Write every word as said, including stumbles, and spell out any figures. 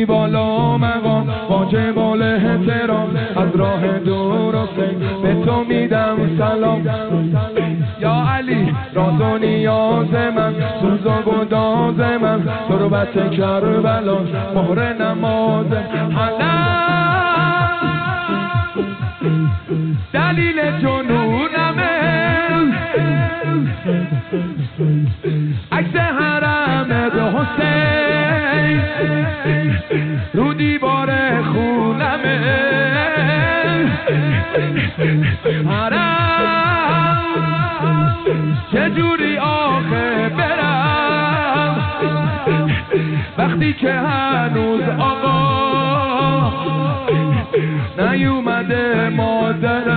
بی بالا مقام با جمال احترام از راه درسته به تو میدم سلام یا علی راز و نیاز من سوز و گداز من تربت کربلا مهر نماز حلم دلیل جنونمه عکس حرم به حسین رو دیوار خونمه حرم چجوری آخه برم وقتی که هنوز آقا نیومده مادرم